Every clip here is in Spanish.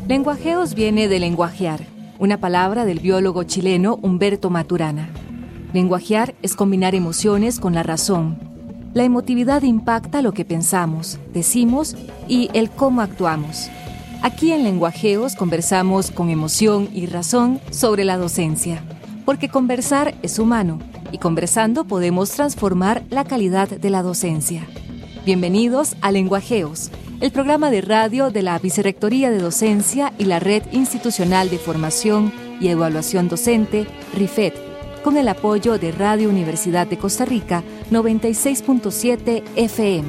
Lenguajeos viene de lenguajear, una palabra del biólogo chileno Humberto Maturana. Lenguajear es combinar emociones con la razón. La emotividad impacta lo que pensamos, decimos y el cómo actuamos. Aquí en Lenguajeos conversamos con emoción y razón sobre la docencia, porque conversar es humano y conversando podemos transformar la calidad de la docencia. Bienvenidos a Lenguajeos, el programa de radio de la Vicerrectoría de Docencia y la Red Institucional de Formación y Evaluación Docente, RIFED, con el apoyo de Radio Universidad de Costa Rica 96.7 FM.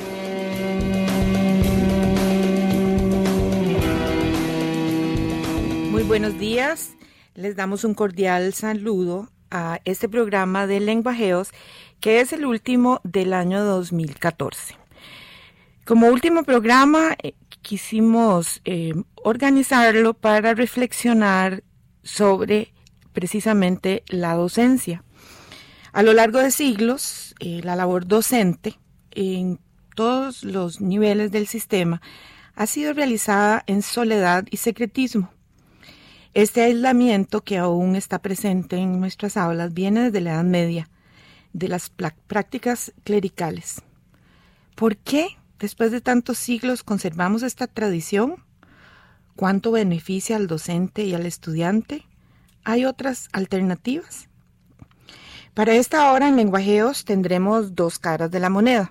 Muy buenos días, les damos un cordial saludo a este programa de Lenguajeos, que es el último del año 2014. Como último programa, quisimos organizarlo para reflexionar sobre precisamente la docencia. A lo largo de siglos, la labor docente en todos los niveles del sistema ha sido realizada en soledad y secretismo. Este aislamiento que aún está presente en nuestras aulas viene desde la Edad Media, de las prácticas clericales. ¿Por qué, después de tantos siglos, conservamos esta tradición? ¿Cuánto beneficia al docente y al estudiante? ¿Hay otras alternativas? Para esta hora en Lenguajeos tendremos dos caras de la moneda.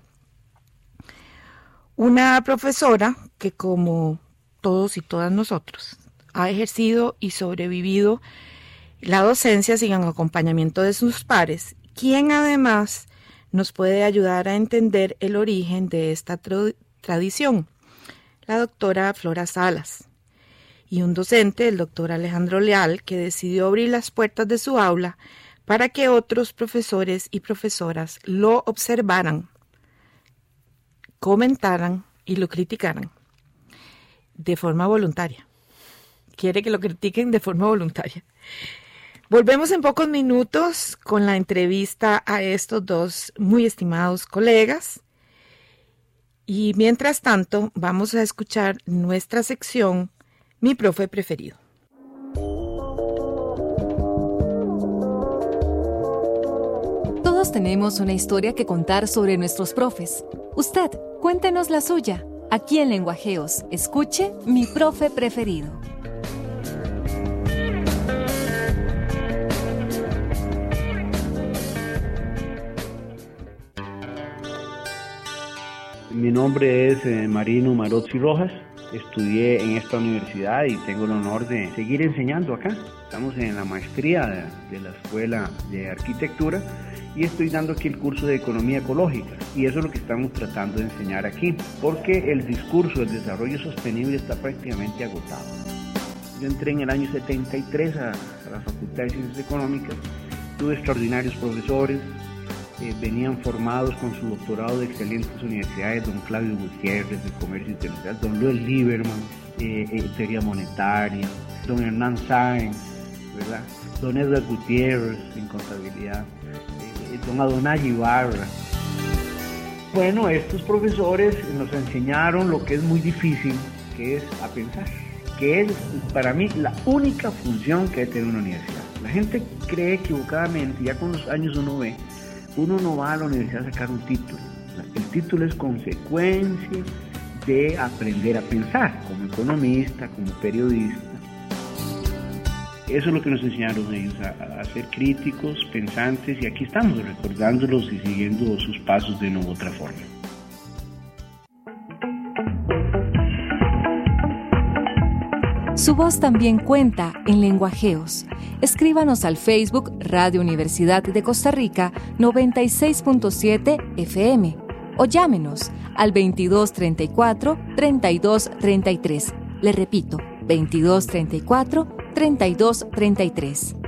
Una profesora que, como todos y todas nosotros, ha ejercido y sobrevivido la docencia sin acompañamiento de sus pares, quien además nos puede ayudar a entender el origen de esta tradición, la doctora Flora Salas, y un docente, el doctor Alejandro Leal, que decidió abrir las puertas de su aula para que otros profesores y profesoras lo observaran, comentaran y lo criticaran de forma voluntaria. Quiere que lo critiquen de forma voluntaria. Volvemos en pocos minutos con la entrevista a estos dos muy estimados colegas. Y mientras tanto, vamos a escuchar nuestra sección Mi Profe Preferido. Todos tenemos una historia que contar sobre nuestros profes. Usted, cuéntenos la suya. Aquí en Lenguajeos, escuche Mi Profe Preferido. Mi nombre es Marino Marozzi Rojas. Estudié en esta universidad y tengo el honor de seguir enseñando acá. Estamos en la maestría de la Escuela de Arquitectura y estoy dando aquí el curso de Economía Ecológica. Y eso es lo que estamos tratando de enseñar aquí, porque el discurso del desarrollo sostenible está prácticamente agotado. Yo entré en el año 73 a la Facultad de Ciencias Económicas. Tuve extraordinarios profesores. Venían formados con su doctorado de excelentes universidades, don Claudio Gutiérrez de Comercio Internacional, don Luis Lieberman, Teoría Monetaria, don Hernán Sáenz, ¿verdad? Don Edgar Gutiérrez en Contabilidad, don Adonai Ibarra. Bueno, estos profesores nos enseñaron lo que es muy difícil, que es a pensar, que es para mí la única función que debe tener una universidad. La gente cree equivocadamente, ya con los años uno no va a la universidad a sacar un título. El título es consecuencia de aprender a pensar, como economista, como periodista. Eso es lo que nos enseñaron ellos, a ser críticos, pensantes, y aquí estamos recordándolos y siguiendo sus pasos de una u otra forma. Su voz también cuenta en Lenguajeos. Escríbanos al Facebook Radio Universidad de Costa Rica 96.7 FM o llámenos al 2234-3233. Le repito, 2234-3233.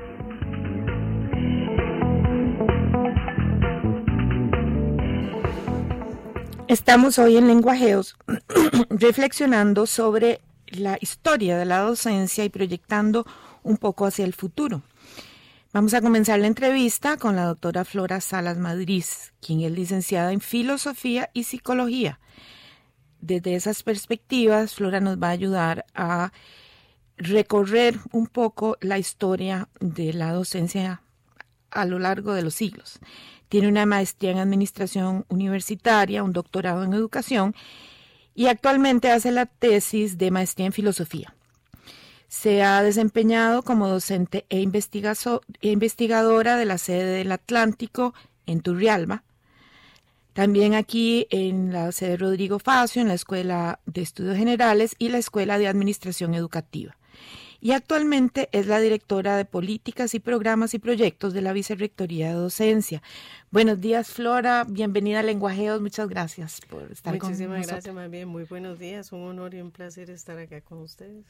Estamos hoy en Lenguajeos reflexionando sobre la historia de la docencia y proyectando un poco hacia el futuro. Vamos a comenzar la entrevista con la doctora Flora Salas Madriz, quien es licenciada en Filosofía y Psicología. desde esas perspectivas, Flora nos va a ayudar a recorrer un poco la historia de la docencia a lo largo de los siglos. Tiene una maestría en administración universitaria, un doctorado en educación y actualmente hace la tesis de maestría en filosofía. Se ha desempeñado como docente e investigadora de la sede del Atlántico en Turrialba. También aquí en la sede Rodrigo Facio, en la Escuela de Estudios Generales y la Escuela de Administración Educativa. Y actualmente es la directora de Políticas y Programas y Proyectos de la Vicerrectoría de Docencia. Buenos días, Flora. Bienvenida a Lenguajeos. Muchas gracias por estar con nosotros. Muchísimas gracias, más bien. Muy buenos días. Un honor y un placer estar acá con ustedes.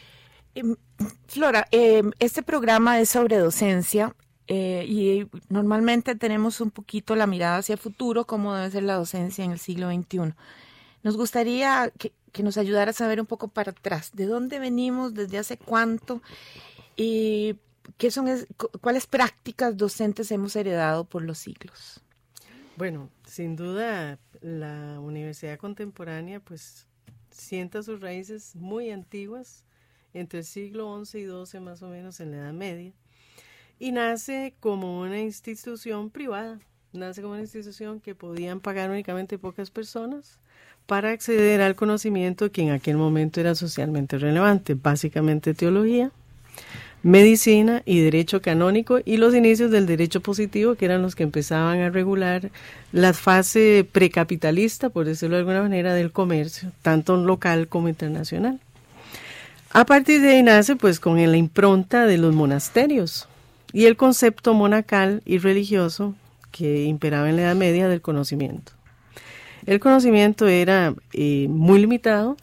Flora, este programa es sobre docencia y normalmente tenemos un poquito la mirada hacia el futuro, cómo debe ser la docencia en el siglo XXI. Nos gustaría que nos ayudara a saber un poco para atrás, de dónde venimos, desde hace cuánto y cuáles prácticas docentes hemos heredado por los siglos. Bueno, sin duda la universidad contemporánea pues sienta sus raíces muy antiguas, entre el siglo XI y XII más o menos en la Edad Media, y nace como una institución privada, nace como una institución que podían pagar únicamente pocas personas para acceder al conocimiento que en aquel momento era socialmente relevante, básicamente teología, medicina y derecho canónico y los inicios del derecho positivo, que eran los que empezaban a regular la fase precapitalista, por decirlo de alguna manera, del comercio, tanto local como internacional. A partir de ahí nace pues con la impronta de los monasterios y el concepto monacal y religioso que imperaba en la Edad Media del conocimiento. El conocimiento era muy limitado,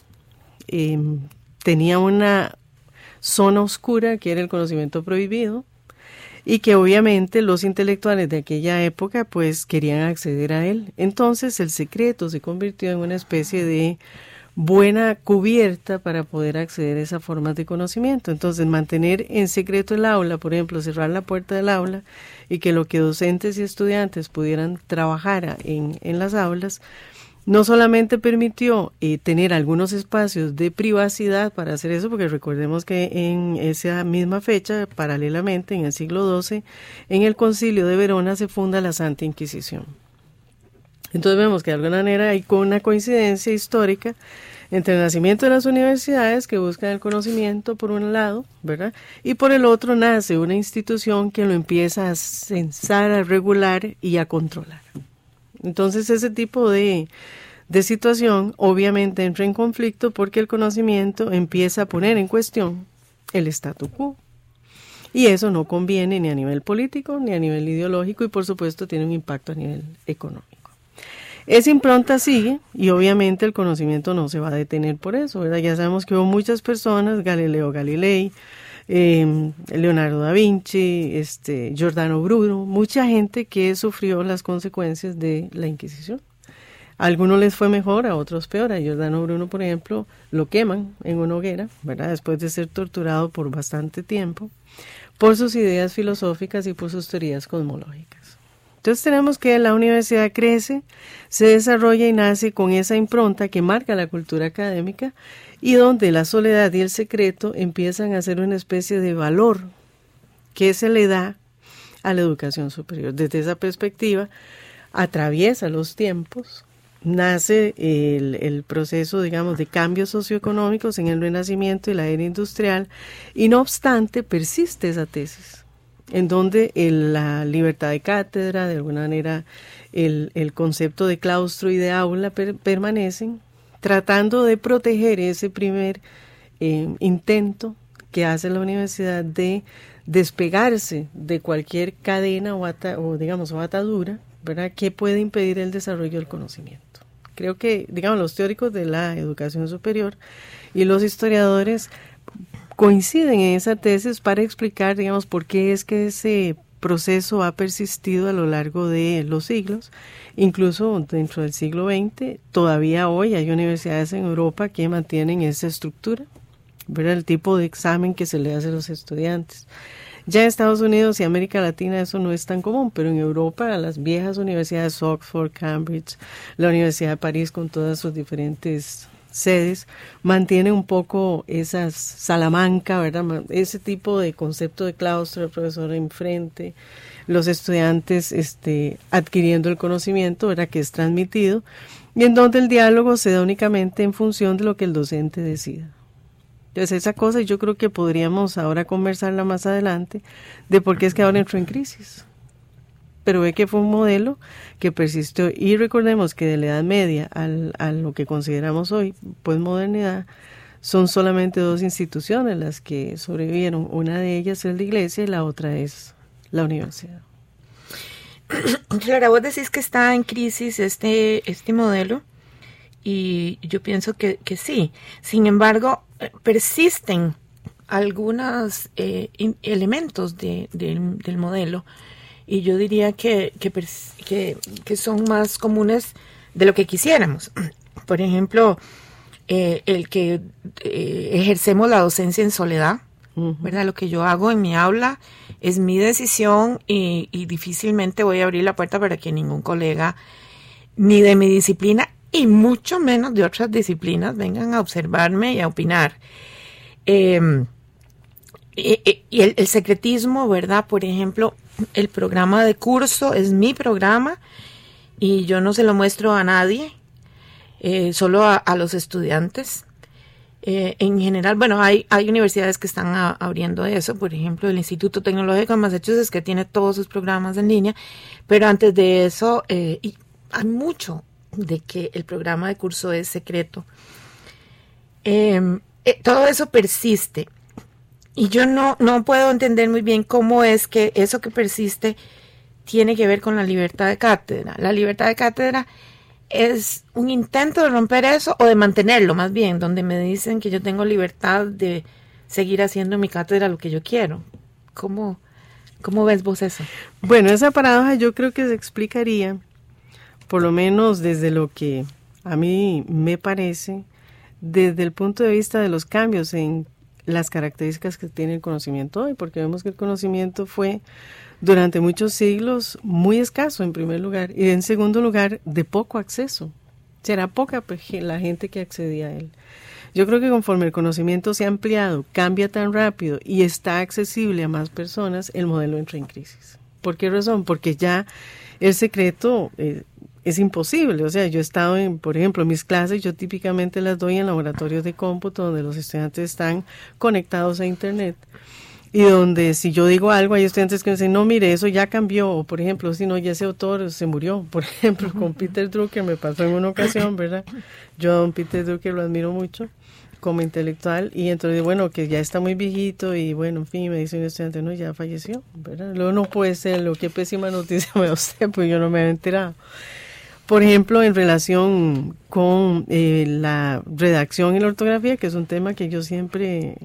tenía una zona oscura que era el conocimiento prohibido y que obviamente los intelectuales de aquella época pues querían acceder a él. Entonces el secreto se convirtió en una especie de buena cubierta para poder acceder a esas formas de conocimiento. Entonces mantener en secreto el aula, por ejemplo, cerrar la puerta del aula y que lo que docentes y estudiantes pudieran trabajar en las aulas, no solamente permitió tener algunos espacios de privacidad para hacer eso, porque recordemos que en esa misma fecha, paralelamente, en el siglo XII, en el Concilio de Verona se funda la Santa Inquisición. Entonces vemos que de alguna manera hay una coincidencia histórica entre el nacimiento de las universidades que buscan el conocimiento por un lado, ¿verdad? Y por el otro nace una institución que lo empieza a censar, a regular y a controlar. Entonces ese tipo de situación obviamente entra en conflicto porque el conocimiento empieza a poner en cuestión el statu quo. Y eso no conviene ni a nivel político ni a nivel ideológico y por supuesto tiene un impacto a nivel económico. Esa impronta sigue y obviamente el conocimiento no se va a detener por eso, ¿verdad? Ya sabemos que hubo muchas personas, Galileo Galilei, Leonardo da Vinci, Giordano Bruno, mucha gente que sufrió las consecuencias de la Inquisición. A algunos les fue mejor, a otros peor. A Giordano Bruno, por ejemplo, lo queman en una hoguera, ¿verdad? Después de ser torturado por bastante tiempo, por sus ideas filosóficas y por sus teorías cosmológicas. Entonces tenemos que la universidad crece, se desarrolla y nace con esa impronta que marca la cultura académica y donde la soledad y el secreto empiezan a ser una especie de valor que se le da a la educación superior. Desde esa perspectiva, atraviesa los tiempos, nace el proceso, digamos, de cambios socioeconómicos en el Renacimiento y la era industrial, y no obstante persiste esa tesis, en donde la libertad de cátedra, de alguna manera el concepto de claustro y de aula permanecen, tratando de proteger ese primer intento que hace la universidad de despegarse de cualquier cadena o atadura, ¿verdad?, que puede impedir el desarrollo del conocimiento. Creo que, digamos, los teóricos de la educación superior y los historiadores coinciden en esa tesis para explicar, digamos, por qué es que ese proceso ha persistido a lo largo de los siglos, incluso dentro del siglo XX. Todavía hoy hay universidades en Europa que mantienen esa estructura, ¿verdad?, el tipo de examen que se le hace a los estudiantes. Ya en Estados Unidos y América Latina eso no es tan común, pero en Europa las viejas universidades, Oxford, Cambridge, la Universidad de París con todas sus diferentes sedes, mantienen un poco esas Salamanca, ¿verdad? Ese tipo de concepto de claustro, el profesor enfrente, los estudiantes adquiriendo el conocimiento, ¿verdad? Que es transmitido, y en donde el diálogo se da únicamente en función de lo que el docente decida. Entonces esa cosa yo creo que podríamos ahora conversarla más adelante de por qué es que ahora entró en crisis. Pero ve que fue un modelo que persistió, y recordemos que de la Edad Media a lo que consideramos hoy posmodernidad son solamente dos instituciones las que sobrevivieron. Una de ellas es la iglesia y la otra es la universidad. Clara, vos decís que está en crisis este modelo, y yo pienso que sí. Sin embargo, persisten algunos elementos del modelo, y yo diría que son más comunes de lo que quisiéramos. Por ejemplo, el que ejercemos la docencia en soledad, ¿verdad? Lo que yo hago en mi aula es mi decisión, y difícilmente voy a abrir la puerta para que ningún colega, ni de mi disciplina, y mucho menos de otras disciplinas, vengan a observarme y a opinar. Y el secretismo, ¿verdad? Por ejemplo, el programa de curso es mi programa y yo no se lo muestro a nadie, solo a los estudiantes. En general, bueno, hay universidades que están abriendo eso, por ejemplo, el Instituto Tecnológico de Massachusetts, que tiene todos sus programas en línea, pero antes de eso, hay mucho de que el programa de curso es secreto. Todo eso persiste. Y yo no puedo entender muy bien cómo es que eso que persiste tiene que ver con la libertad de cátedra. La libertad de cátedra es un intento de romper eso, o de mantenerlo más bien, donde me dicen que yo tengo libertad de seguir haciendo en mi cátedra lo que yo quiero. ¿Cómo ves vos eso? Bueno, esa paradoja yo creo que se explicaría, por lo menos desde lo que a mí me parece, desde el punto de vista de los cambios en las características que tiene el conocimiento hoy, porque vemos que el conocimiento fue durante muchos siglos muy escaso en primer lugar, y en segundo lugar de poco acceso. Será poca la gente que accedía a él. Yo creo que conforme el conocimiento se ha ampliado, cambia tan rápido y está accesible a más personas, el modelo entra en crisis. ¿Por qué razón? Porque ya el secreto es imposible. O sea, yo he estado por ejemplo, mis clases, yo típicamente las doy en laboratorios de cómputo donde los estudiantes están conectados a internet, y donde si yo digo algo, hay estudiantes que me dicen, no, mire, eso ya cambió, o por ejemplo, si no, ya ese autor se murió. Por ejemplo, con Peter Drucker me pasó en una ocasión, ¿verdad? Yo a don Peter Drucker lo admiro mucho como intelectual, y entonces, bueno, que ya está muy viejito, y bueno, en fin, me dice un estudiante, no, ya falleció, ¿verdad? Luego no puede ser, qué pésima noticia me da usted, pues yo no me había enterado. Por ejemplo, en relación con la redacción y la ortografía, que es un tema que yo siempre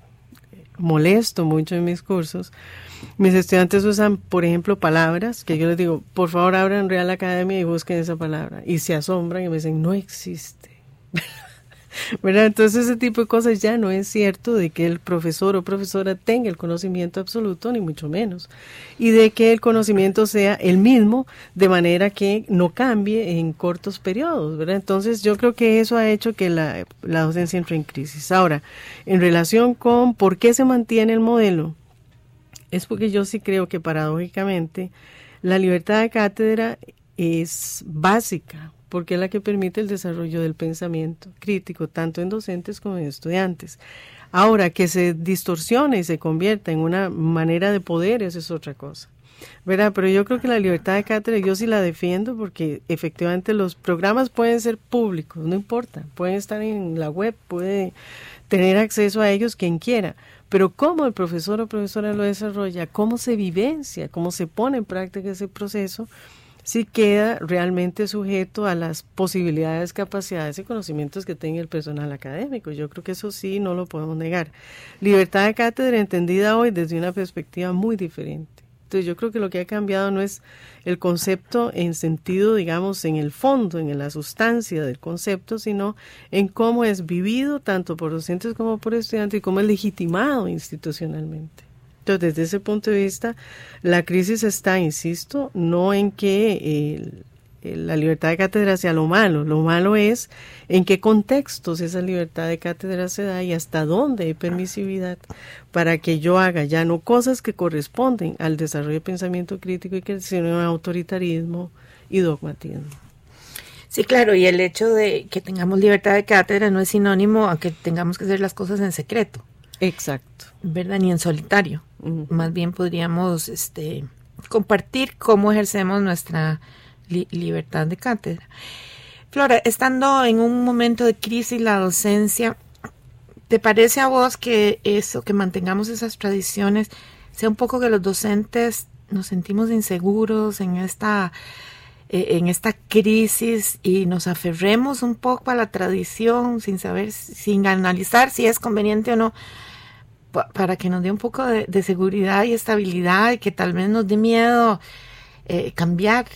molesto mucho en mis cursos, mis estudiantes usan, por ejemplo, palabras que yo les digo, por favor abran Real Academia y busquen esa palabra, y se asombran y me dicen, no existe. ¿Verdad? Entonces ese tipo de cosas ya no es cierto de que el profesor o profesora tenga el conocimiento absoluto, ni mucho menos, y de que el conocimiento sea el mismo, de manera que no cambie en cortos periodos, ¿verdad? Entonces yo creo que eso ha hecho que la docencia entre en crisis. Ahora, en relación con por qué se mantiene el modelo, es porque yo sí creo que paradójicamente la libertad de cátedra es básica, porque es la que permite el desarrollo del pensamiento crítico, tanto en docentes como en estudiantes. Ahora, que se distorsione y se convierta en una manera de poder, eso es otra cosa, ¿verdad? Pero yo creo que la libertad de cátedra yo sí la defiendo, porque efectivamente los programas pueden ser públicos, no importa, pueden estar en la web, puede tener acceso a ellos quien quiera, pero cómo el profesor o profesora lo desarrolla, cómo se vivencia, cómo se pone en práctica ese proceso, sí queda realmente sujeto a las posibilidades, capacidades y conocimientos que tenga el personal académico. Yo creo que eso sí no lo podemos negar. Libertad de cátedra entendida hoy desde una perspectiva muy diferente. Entonces yo creo que lo que ha cambiado no es el concepto en sentido, digamos, en el fondo, en la sustancia del concepto, sino en cómo es vivido tanto por docentes como por estudiantes y cómo es legitimado institucionalmente. Entonces, desde ese punto de vista, la crisis está, insisto, no en que la libertad de cátedra sea lo malo es en qué contextos esa libertad de cátedra se da y hasta dónde hay permisividad para que yo haga ya no cosas que corresponden al desarrollo de pensamiento crítico y que sino autoritarismo y dogmatismo. Sí, claro, y el hecho de que tengamos libertad de cátedra no es sinónimo a que tengamos que hacer las cosas en secreto. Exacto. ¿Verdad? Ni en solitario. Más bien podríamos compartir cómo ejercemos nuestra libertad de cátedra. Flora, estando en un momento de crisis la docencia, ¿te parece a vos que eso, que mantengamos esas tradiciones, sea un poco que los docentes nos sentimos inseguros en esta crisis y nos aferremos un poco a la tradición sin analizar si es conveniente o no, para que nos dé un poco de seguridad y estabilidad y que tal vez nos dé miedo cambiar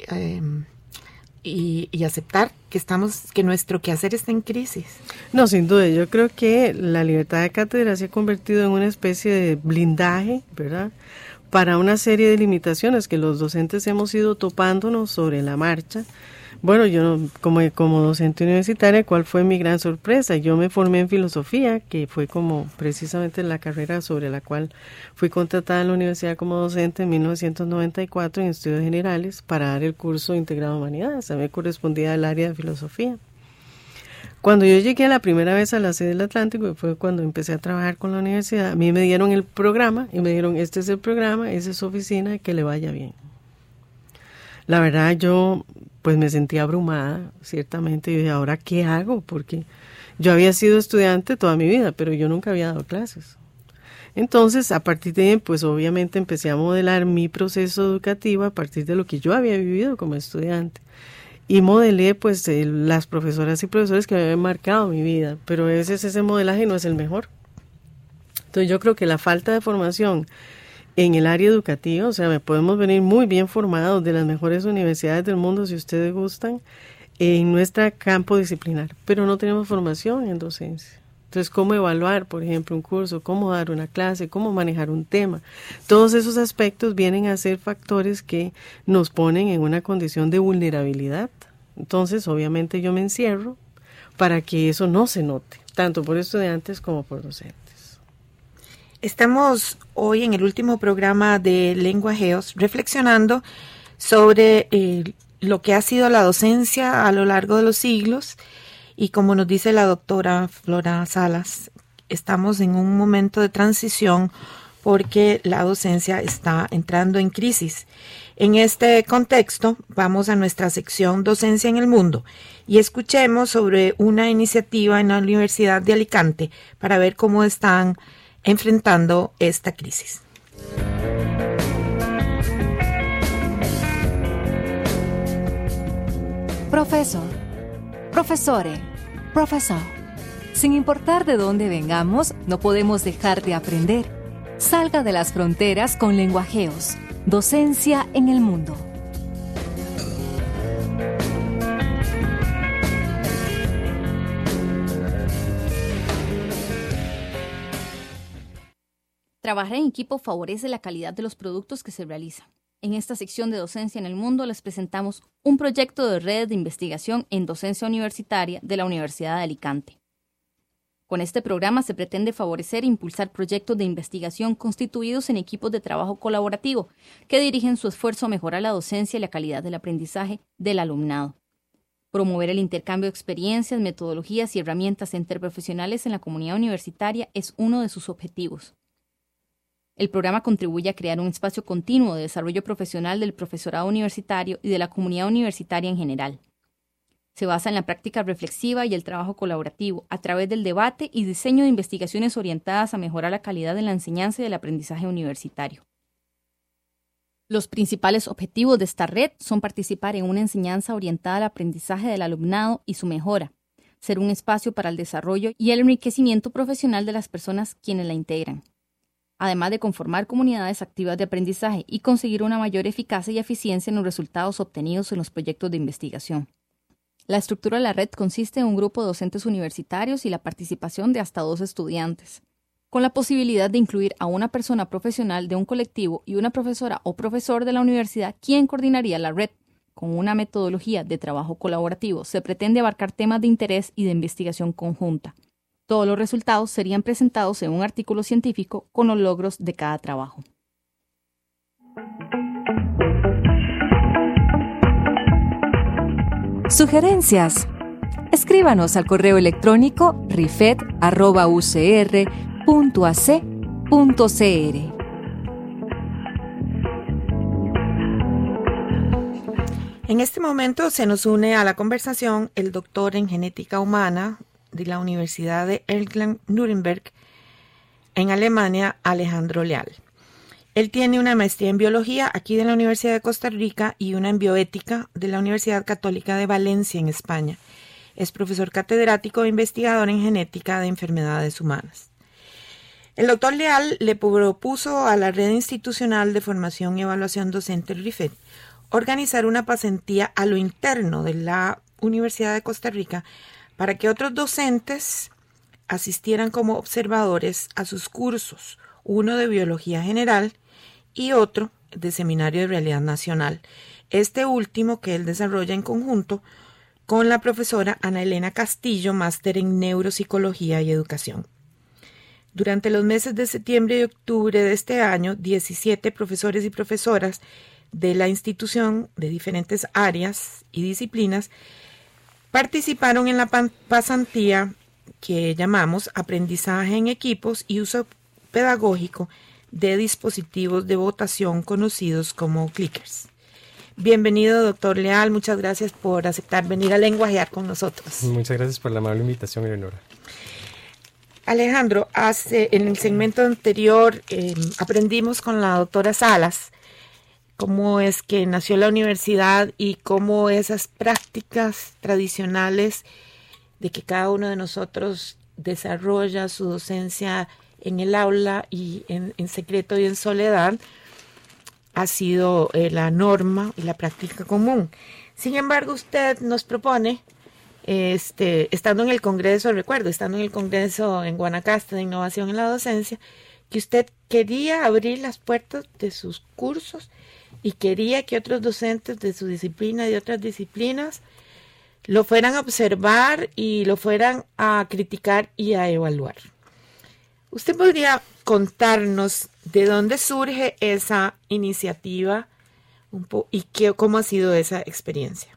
y aceptar que nuestro quehacer está en crisis? No, sin duda, yo creo que la libertad de cátedra se ha convertido en una especie de blindaje, ¿verdad?, para una serie de limitaciones que los docentes hemos ido topándonos sobre la marcha. Bueno, yo como docente universitaria, ¿cuál fue mi gran sorpresa? Yo me formé en filosofía, que fue como precisamente la carrera sobre la cual fui contratada en la universidad como docente en 1994 en estudios generales para dar el curso integrado de humanidades. A mí me correspondía al área de filosofía. Cuando yo llegué la primera vez a la sede del Atlántico, fue cuando empecé a trabajar con la universidad, a mí me dieron el programa y me dijeron, este es el programa, esa es su oficina, que le vaya bien. La verdad, yo pues me sentí abrumada, ciertamente, y dije, ¿ahora qué hago? Porque yo había sido estudiante toda mi vida, pero yo nunca había dado clases. Entonces, a partir de ahí, pues obviamente empecé a modelar mi proceso educativo a partir de lo que yo había vivido como estudiante. Y modelé pues las profesoras y profesores que me habían marcado mi vida, pero ese modelaje no es el mejor. Entonces yo creo que la falta de formación en el área educativa, o sea, podemos venir muy bien formados de las mejores universidades del mundo, si ustedes gustan, en nuestro campo disciplinar, pero no tenemos formación en docencia. Entonces, ¿cómo evaluar, por ejemplo, un curso? ¿Cómo dar una clase? ¿Cómo manejar un tema? Todos esos aspectos vienen a ser factores que nos ponen en una condición de vulnerabilidad. Entonces, obviamente, yo me encierro para que eso no se note, tanto por estudiantes como por docentes. Estamos hoy en el último programa de Lenguajeos reflexionando sobre lo que ha sido la docencia a lo largo de los siglos. Y como nos dice la doctora Flora Salas, estamos en un momento de transición porque la docencia está entrando en crisis. En este contexto, vamos a nuestra sección Docencia en el Mundo y escuchemos sobre una iniciativa en la Universidad de Alicante para ver cómo están enfrentando esta crisis. Profesor, profesore, profesor. Sin importar de dónde vengamos, no podemos dejar de aprender. Salga de las fronteras con Lenguajeos. Docencia en el mundo. Trabajar en equipo favorece la calidad de los productos que se realizan. En esta sección de Docencia en el Mundo les presentamos un proyecto de redes de investigación en docencia universitaria de la Universidad de Alicante. Con este programa se pretende favorecer e impulsar proyectos de investigación constituidos en equipos de trabajo colaborativo que dirigen su esfuerzo a mejorar la docencia y la calidad del aprendizaje del alumnado. Promover el intercambio de experiencias, metodologías y herramientas interprofesionales en la comunidad universitaria es uno de sus objetivos. El programa contribuye a crear un espacio continuo de desarrollo profesional del profesorado universitario y de la comunidad universitaria en general. Se basa en la práctica reflexiva y el trabajo colaborativo a través del debate y diseño de investigaciones orientadas a mejorar la calidad de la enseñanza y del aprendizaje universitario. Los principales objetivos de esta red son participar en una enseñanza orientada al aprendizaje del alumnado y su mejora, ser un espacio para el desarrollo y el enriquecimiento profesional de las personas quienes la integran, además de conformar comunidades activas de aprendizaje y conseguir una mayor eficacia y eficiencia en los resultados obtenidos en los proyectos de investigación. La estructura de la red consiste en un grupo de docentes universitarios y la participación de hasta 2 estudiantes. con la posibilidad de incluir a una persona profesional de un colectivo y una profesora o profesor de la universidad quien coordinaría la red. Con una metodología de trabajo colaborativo se pretende abarcar temas de interés y de investigación conjunta. Todos los resultados serían presentados en un artículo científico con los logros de cada trabajo. ¿Sugerencias? Escríbanos al correo electrónico rifet@ucr.ac.cr. En este momento se nos une a la conversación el doctor en genética humana de la Universidad de Erlangen-Nuremberg en Alemania, Alejandro Leal. Él tiene una maestría en biología aquí de la Universidad de Costa Rica y una en bioética de la Universidad Católica de Valencia en España. Es profesor catedrático e investigador en genética de enfermedades humanas. El doctor Leal le propuso a la Red Institucional de Formación y Evaluación Docente RIFET organizar una pasantía a lo interno de la Universidad de Costa Rica para que otros docentes asistieran como observadores a sus cursos, uno de Biología General y otro de Seminario de Realidad Nacional, este último que él desarrolla en conjunto con la profesora Ana Elena Castillo, máster en Neuropsicología y Educación. Durante los meses de septiembre y octubre de este año, 17 profesores y profesoras de la institución de diferentes áreas y disciplinas participaron en la pasantía que llamamos Aprendizaje en Equipos y Uso Pedagógico de Dispositivos de Votación conocidos como clickers. Bienvenido, doctor Leal. Muchas gracias por aceptar venir a lenguajear con nosotros. Muchas gracias por la amable invitación, Eleonora. Alejandro, en el segmento anterior aprendimos con la doctora Salas cómo es que nació la universidad y cómo esas prácticas tradicionales de que cada uno de nosotros desarrolla su docencia en el aula y en secreto y en soledad ha sido la norma y la práctica común. Sin embargo, usted nos propone, estando en el Congreso en Guanacaste de Innovación en la Docencia, que usted quería abrir las puertas de sus cursos y quería que otros docentes de su disciplina y de otras disciplinas lo fueran a observar y lo fueran a criticar y a evaluar. ¿Usted podría contarnos de dónde surge esa iniciativa y cómo ha sido esa experiencia?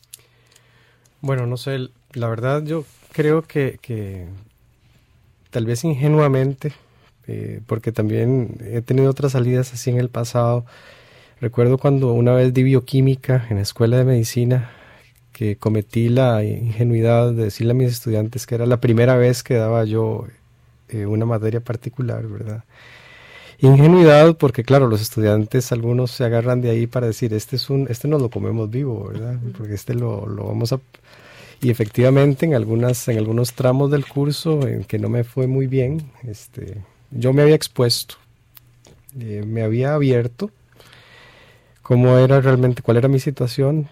Bueno, no sé, la verdad yo creo que tal vez ingenuamente, porque también he tenido otras salidas así en el pasado. Recuerdo cuando una vez di bioquímica en la escuela de medicina, que cometí la ingenuidad de decirle a mis estudiantes que era la primera vez que daba yo una materia particular, ¿verdad? Ingenuidad porque, claro, los estudiantes, algunos se agarran de ahí para decir, este nos lo comemos vivo, ¿verdad? Porque lo vamos a... Y efectivamente en algunos tramos del curso en que no me fue muy bien, yo me había expuesto, me había abierto cómo era realmente, cuál era mi situación,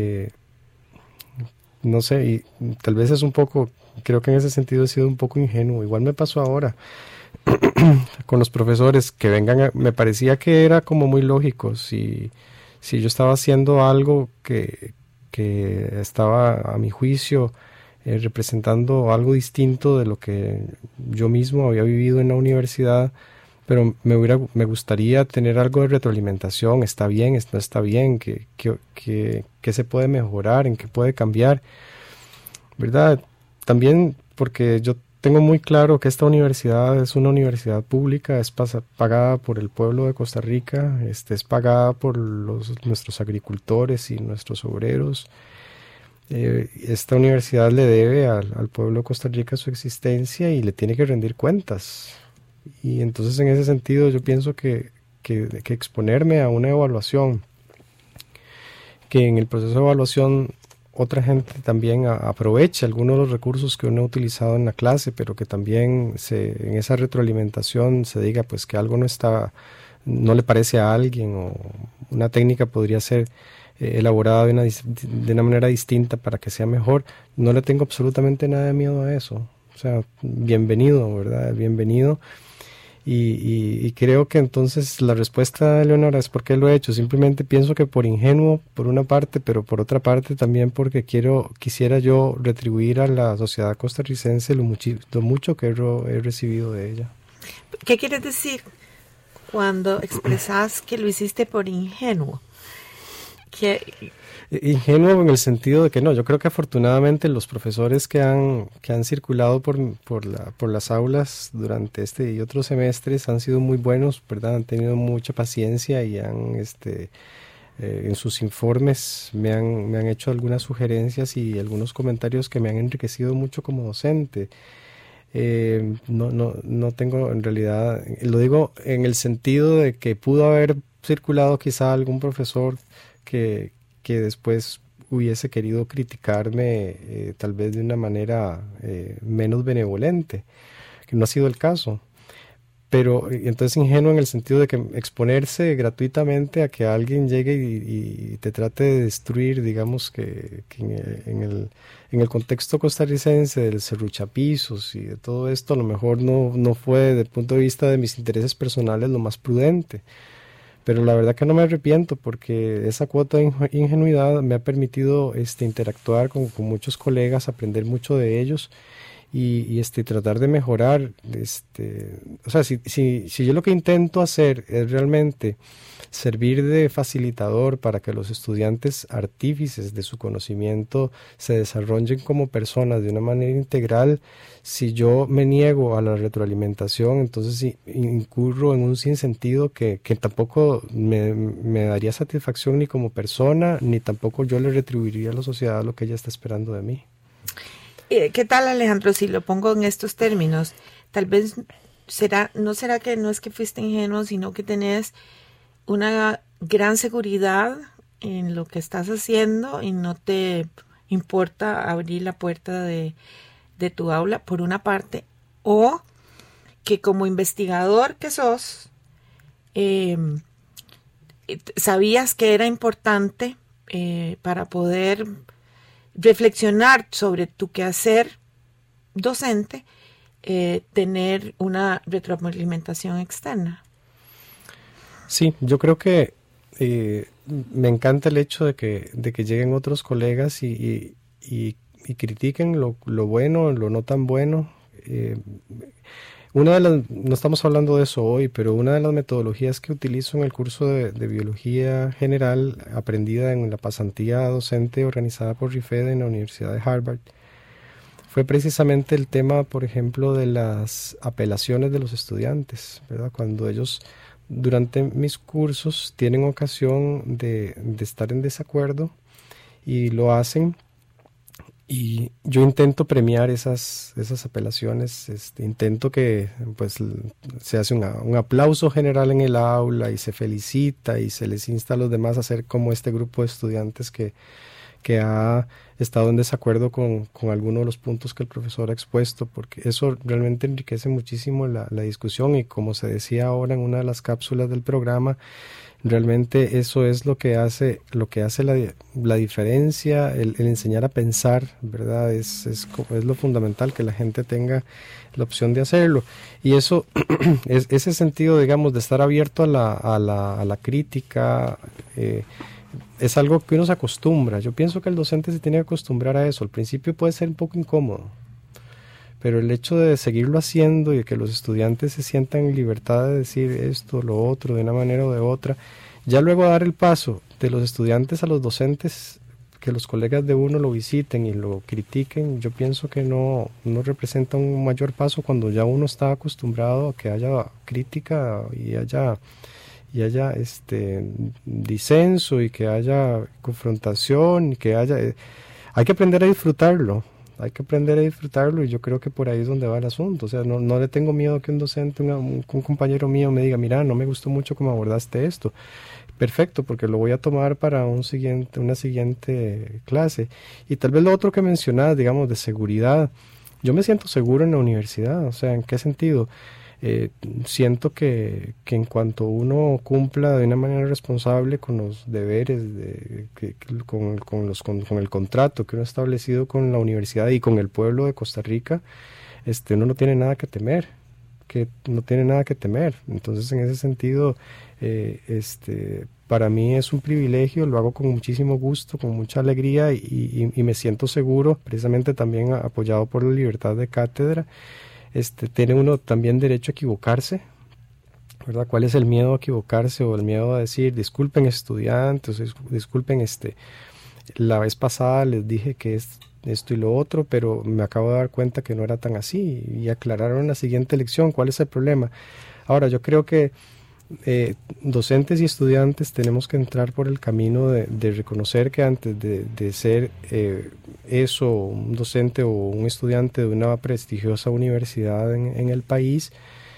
no sé, y tal vez es un poco, creo que en ese sentido he sido un poco ingenuo. Igual me pasó ahora con los profesores que vengan, me parecía que era como muy lógico, si yo estaba haciendo algo que estaba a mi juicio representando algo distinto de lo que yo mismo había vivido en la universidad, pero me gustaría tener algo de retroalimentación. Está bien, no está bien, qué se puede mejorar, en qué puede cambiar, ¿verdad? También porque yo tengo muy claro que esta universidad es una universidad pública, es pagada por el pueblo de Costa Rica, es pagada por nuestros agricultores y nuestros obreros. Esta universidad le debe al pueblo de Costa Rica su existencia y le tiene que rendir cuentas. Y entonces en ese sentido yo pienso que exponerme a una evaluación, que en el proceso de evaluación otra gente también aproveche algunos de los recursos que uno ha utilizado en la clase, pero que también en esa retroalimentación se diga pues que algo no le parece a alguien, o una técnica podría ser elaborada de una manera distinta para que sea mejor. No le tengo absolutamente nada de miedo a eso. O sea, bienvenido, ¿verdad? Bienvenido. Y creo que entonces la respuesta de Leonora es ¿por qué lo he hecho? Simplemente pienso que por ingenuo, por una parte, pero por otra parte también porque quisiera yo retribuir a la sociedad costarricense lo mucho que he recibido de ella. ¿Qué quieres decir cuando expresas que lo hiciste por ingenuo? Ingenuo en el sentido de que no, yo creo que afortunadamente los profesores que han circulado por las aulas durante este y otros semestres han sido muy buenos, ¿verdad? Han tenido mucha paciencia y en sus informes me han hecho algunas sugerencias y algunos comentarios que me han enriquecido mucho como docente. No tengo en realidad, lo digo en el sentido de que pudo haber circulado quizá algún profesor que después hubiese querido criticarme tal vez de una manera menos benevolente, que no ha sido el caso. Pero entonces ingenuo en el sentido de que exponerse gratuitamente a que alguien llegue y te trate de destruir, digamos que en el contexto costarricense del serruchapisos y de todo esto, a lo mejor no fue desde el punto de vista de mis intereses personales lo más prudente. Pero la verdad que no me arrepiento porque esa cuota de ingenuidad me ha permitido interactuar con muchos colegas, aprender mucho de ellos y tratar de mejorar. O sea, si yo lo que intento hacer es realmente servir de facilitador para que los estudiantes artífices de su conocimiento se desarrollen como personas de una manera integral, si yo me niego a la retroalimentación, entonces incurro en un sinsentido que tampoco me daría satisfacción ni como persona, ni tampoco yo le retribuiría a la sociedad lo que ella está esperando de mí. ¿Qué tal, Alejandro, si lo pongo en estos términos? Tal vez no será que no es que fuiste ingenuo, sino que tenés una gran seguridad en lo que estás haciendo y no te importa abrir la puerta de tu aula, por una parte, o que como investigador que sos, sabías que era importante para poder reflexionar sobre tu quehacer docente, tener una retroalimentación externa. Sí, yo creo que me encanta el hecho de que lleguen otros colegas y critiquen lo bueno, lo no tan bueno. No estamos hablando de eso hoy, pero una de las metodologías que utilizo en el curso de Biología General, aprendida en la pasantía docente organizada por RIFED en la Universidad de Harvard, fue precisamente el tema, por ejemplo, de las apelaciones de los estudiantes, ¿verdad? Cuando ellos durante mis cursos tienen ocasión de estar en desacuerdo y lo hacen, y yo intento premiar esas apelaciones, intento que pues se hace un aplauso general en el aula y se felicita y se les insta a los demás a ser como este grupo de estudiantes que ha estado en desacuerdo con alguno de los puntos que el profesor ha expuesto, porque eso realmente enriquece muchísimo la discusión, y como se decía ahora en una de las cápsulas del programa, realmente eso es lo que hace la diferencia, el enseñar a pensar, ¿verdad? Es lo fundamental, que la gente tenga la opción de hacerlo, y eso es ese sentido, digamos, de estar abierto a la crítica, es algo que uno se acostumbra. Yo pienso que el docente se tiene que acostumbrar a eso. Al principio puede ser un poco incómodo, pero el hecho de seguirlo haciendo y de que los estudiantes se sientan en libertad de decir esto, lo otro, de una manera o de otra, ya luego dar el paso de los estudiantes a los docentes, que los colegas de uno lo visiten y lo critiquen, yo pienso que no representa un mayor paso cuando ya uno está acostumbrado a que haya crítica y haya disenso y que haya confrontación y que hay que aprender a disfrutarlo. Y yo creo que por ahí es donde va el asunto. O sea, no le tengo miedo a que un docente, un compañero mío me diga, mira, no me gustó mucho cómo abordaste esto. Perfecto, porque lo voy a tomar para una siguiente clase. Y tal vez lo otro que mencionabas, digamos, de seguridad. Yo me siento seguro en la universidad. O sea, ¿en qué sentido? Siento que en cuanto uno cumpla de una manera responsable con los deberes, con el contrato que uno ha establecido con la universidad y con el pueblo de Costa Rica, uno no tiene nada que temer. no tiene nada que temer. Entonces, en ese sentido, para mí es un privilegio, lo hago con muchísimo gusto, con mucha alegría y me siento seguro, precisamente también apoyado por la libertad de cátedra. Tiene uno también derecho a equivocarse, ¿verdad? ¿Cuál es el miedo a equivocarse o el miedo a decir, disculpen estudiantes, disculpen, la vez pasada les dije que es esto y lo otro, pero me acabo de dar cuenta que no era tan así, y aclararon en la siguiente lección cuál es el problema? Ahora, yo creo que docentes y estudiantes tenemos que entrar por el camino de reconocer que antes de ser un docente o un estudiante de una prestigiosa universidad en el país,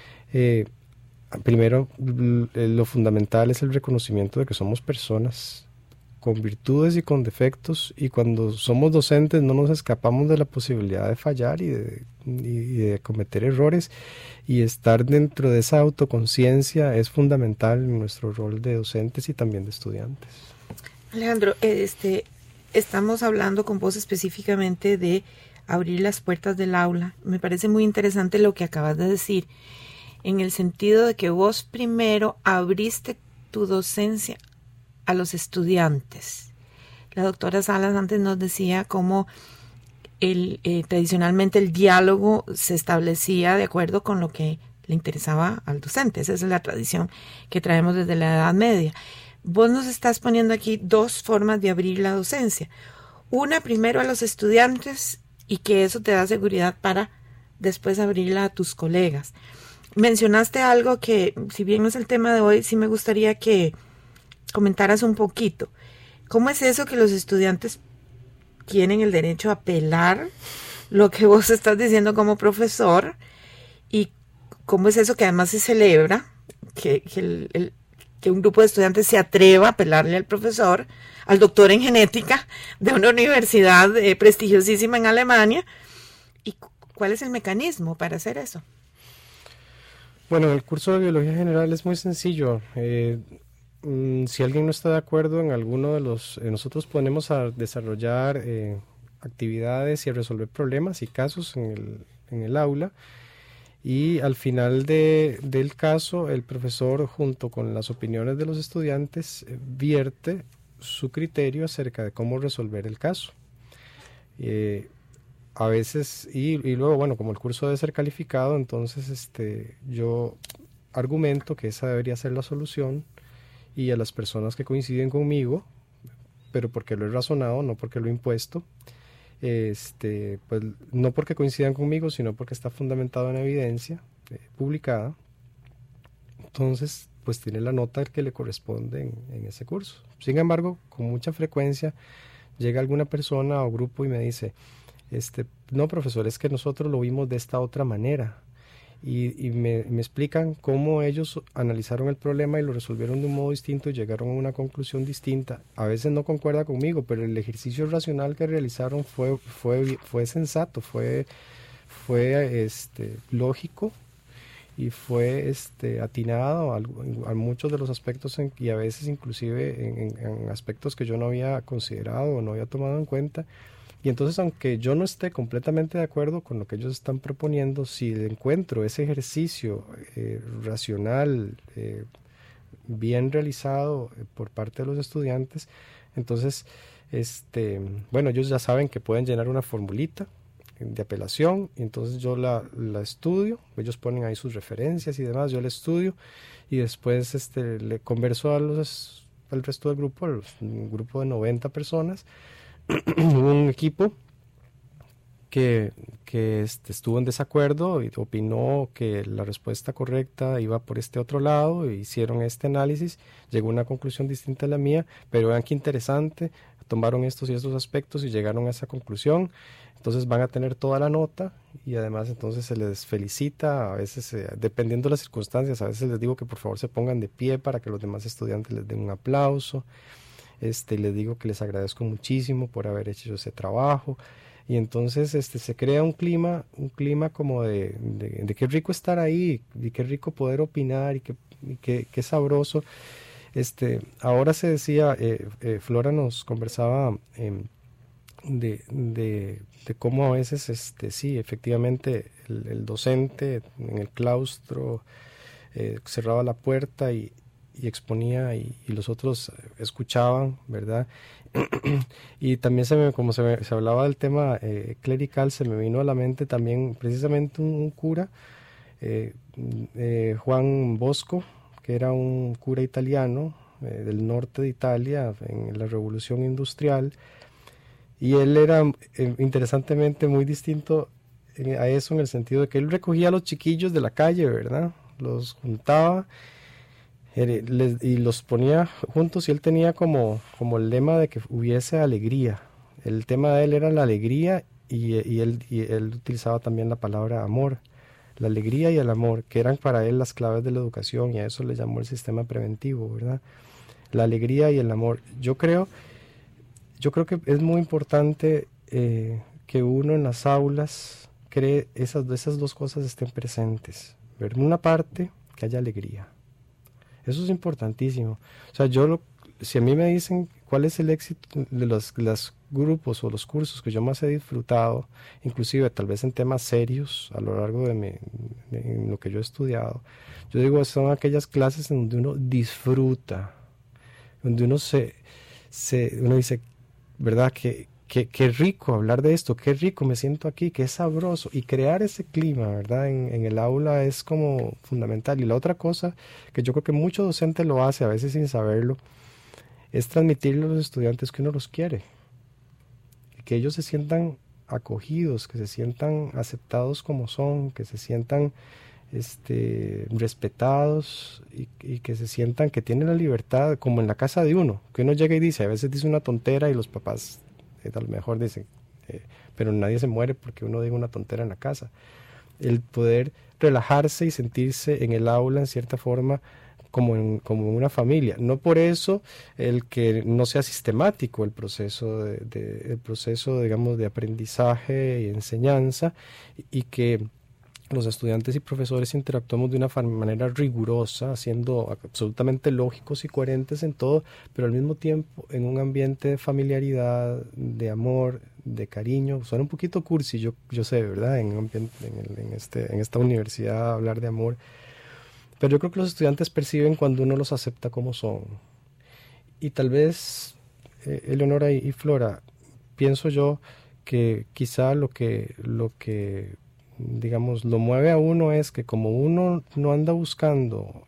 primero lo fundamental es el reconocimiento de que somos personas con virtudes y con defectos, y cuando somos docentes no nos escapamos de la posibilidad de fallar y de cometer errores, y estar dentro de esa autoconciencia es fundamental en nuestro rol de docentes y también de estudiantes. Alejandro, estamos hablando con vos específicamente de abrir las puertas del aula. Me parece muy interesante lo que acabas de decir, en el sentido de que vos primero abriste tu docencia a los estudiantes. La doctora Salas antes nos decía cómo tradicionalmente el diálogo se establecía de acuerdo con lo que le interesaba al docente. Esa es la tradición que traemos desde la Edad Media. Vos nos estás poniendo aquí dos formas de abrir la docencia. Una, primero a los estudiantes, y que eso te da seguridad para después abrirla a tus colegas. Mencionaste algo que, si bien no es el tema de hoy, sí me gustaría que comentaras un poquito. ¿Cómo es eso que los estudiantes tienen el derecho a apelar lo que vos estás diciendo como profesor? ¿Y cómo es eso que además se celebra, que un grupo de estudiantes se atreva a apelarle al profesor, al doctor en genética de una universidad prestigiosísima en Alemania? ¿Y cuál es el mecanismo para hacer eso? Bueno, el curso de Biología General es muy sencillo. Si alguien no está de acuerdo en alguno de los... nosotros ponemos a desarrollar actividades y a resolver problemas y casos en el aula, y al final del caso el profesor, junto con las opiniones de los estudiantes, vierte su criterio acerca de cómo resolver el caso. A veces, y luego, bueno, como el curso debe ser calificado, entonces yo argumento que esa debería ser la solución, y a las personas que coinciden conmigo, pero porque lo he razonado, no porque lo he impuesto, pues no porque coincidan conmigo, sino porque está fundamentado en evidencia publicada, entonces pues tiene la nota que le corresponde en ese curso. Sin embargo, con mucha frecuencia llega alguna persona o grupo y me dice, no, profesor, es que nosotros lo vimos de esta otra manera. Y me explican cómo ellos analizaron el problema y lo resolvieron de un modo distinto y llegaron a una conclusión distinta. A veces no concuerda conmigo, pero el ejercicio racional que realizaron fue sensato, fue lógico, y fue atinado a muchos de los aspectos, y a veces inclusive en aspectos que yo no había considerado o no había tomado en cuenta. Y entonces, aunque yo no esté completamente de acuerdo con lo que ellos están proponiendo, si encuentro ese ejercicio racional bien realizado por parte de los estudiantes, entonces, bueno, ellos ya saben que pueden llenar una formulita de apelación, y entonces yo la estudio, ellos ponen ahí sus referencias y demás, yo la estudio, y después le converso al resto del grupo, un grupo de 90 personas, un equipo que estuvo en desacuerdo y opinó que la respuesta correcta iba por este otro lado, e hicieron este análisis, llegó a una conclusión distinta a la mía, pero vean qué interesante, tomaron estos y estos aspectos y llegaron a esa conclusión. Entonces van a tener toda la nota, y además entonces se les felicita. A veces, dependiendo de las circunstancias, a veces les digo que por favor se pongan de pie para que los demás estudiantes les den un aplauso. Les digo que les agradezco muchísimo por haber hecho ese trabajo, y entonces se crea un clima como de qué rico estar ahí, y qué rico poder opinar, y qué sabroso. Ahora se decía, Flora nos conversaba cómo a veces, sí, efectivamente, el docente en el claustro cerraba la puerta y exponía y los otros escuchaban, ¿verdad? Y también se hablaba del tema clerical, se me vino a la mente también precisamente un cura, Juan Bosco, que era un cura italiano del norte de Italia en la Revolución Industrial, y él era interesantemente muy distinto a eso, en el sentido de que él recogía a los chiquillos de la calle, ¿verdad? Los juntaba y los ponía juntos, y él tenía como el lema de que hubiese alegría. El tema de él era la alegría, y él utilizaba también la palabra amor, la alegría y el amor, que eran para él las claves de la educación, y a eso le llamó el sistema preventivo, ¿verdad? La alegría y el amor. Yo creo que es muy importante que uno en las aulas cree esas dos cosas estén presentes. Ver una parte, que haya alegría. Eso es importantísimo. O sea, si a mí me dicen cuál es el éxito de los grupos o los cursos que yo más he disfrutado, inclusive tal vez en temas serios a lo largo de lo que yo he estudiado, yo digo, son aquellas clases en donde uno disfruta, donde uno uno dice, ¿verdad? Qué rico hablar de esto, qué rico me siento aquí, qué sabroso, y crear ese clima, ¿verdad? En el aula es como fundamental. Y la otra cosa que yo creo que mucho docente lo hace, a veces sin saberlo, es transmitirle a los estudiantes que uno los quiere, que ellos se sientan acogidos, que se sientan aceptados como son, que se sientan respetados, y que se sientan que tienen la libertad, como en la casa de uno, que uno llega y dice, a veces dice una tontera y los papás a lo mejor dicen, pero nadie se muere porque uno diga una tontera en la casa. El poder relajarse y sentirse en el aula en cierta forma como en una familia. No por eso el que no sea sistemático el proceso digamos, de aprendizaje y enseñanza, y que los estudiantes y profesores interactuamos de una manera rigurosa, siendo absolutamente lógicos y coherentes en todo, pero al mismo tiempo en un ambiente de familiaridad, de amor, de cariño. Suena un poquito cursi, yo sé, ¿verdad? En esta universidad hablar de amor, pero yo creo que los estudiantes perciben cuando uno los acepta como son. Y tal vez, Eleonora y Flora, pienso yo que quizá lo que digamos, lo mueve a uno es que como uno no anda buscando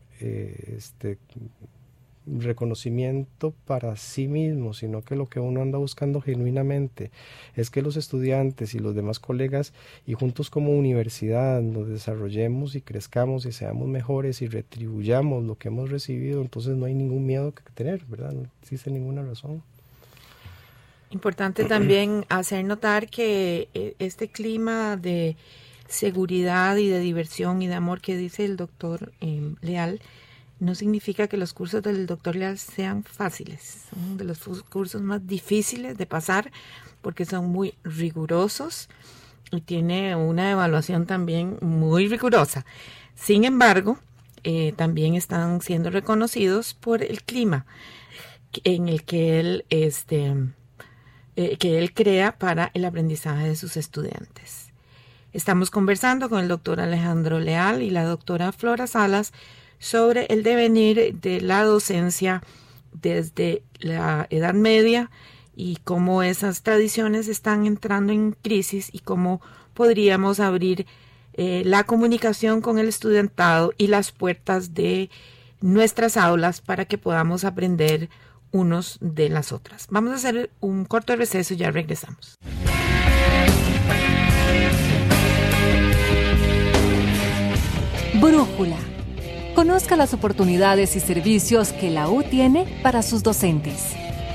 reconocimiento para sí mismo, sino que lo que uno anda buscando genuinamente es que los estudiantes y los demás colegas y juntos como universidad nos desarrollemos y crezcamos y seamos mejores y retribuyamos lo que hemos recibido. Entonces no hay ningún miedo que tener, ¿verdad? No existe ninguna razón. Importante también hacer notar que este clima de seguridad y de diversión y de amor que dice el doctor Leal no significa que los cursos del doctor Leal sean fáciles. Son de los cursos más difíciles de pasar porque son muy rigurosos y tiene una evaluación también muy rigurosa. Sin embargo, también están siendo reconocidos por el clima en el que él crea para el aprendizaje de sus estudiantes. Estamos conversando con el doctor Alejandro Leal y la doctora Flora Salas sobre el devenir de la docencia desde la Edad Media y cómo esas tradiciones están entrando en crisis y cómo podríamos abrir la comunicación con el estudiantado y las puertas de nuestras aulas para que podamos aprender unos de las otras. Vamos a hacer un corto receso y ya regresamos. Brújula. Conozca las oportunidades y servicios que la U tiene para sus docentes.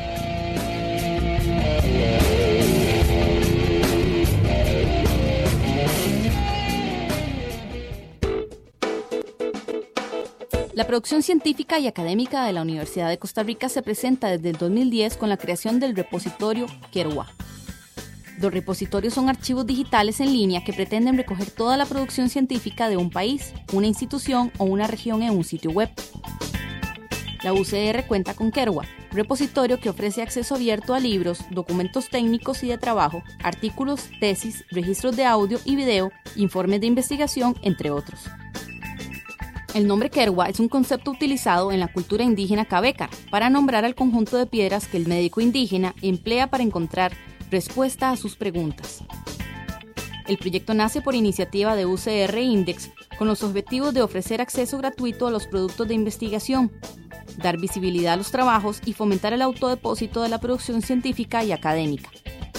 La producción científica y académica de la Universidad de Costa Rica se presenta desde el 2010 con la creación del repositorio Querua. Los repositorios son archivos digitales en línea que pretenden recoger toda la producción científica de un país, una institución o una región en un sitio web. La UCR cuenta con Kerwa, repositorio que ofrece acceso abierto a libros, documentos técnicos y de trabajo, artículos, tesis, registros de audio y video, informes de investigación, entre otros. El nombre Kerwa es un concepto utilizado en la cultura indígena Cabécar para nombrar al conjunto de piedras que el médico indígena emplea para encontrar respuesta a sus preguntas. El proyecto nace por iniciativa de UCR Index con los objetivos de ofrecer acceso gratuito a los productos de investigación, dar visibilidad a los trabajos y fomentar el autodepósito de la producción científica y académica.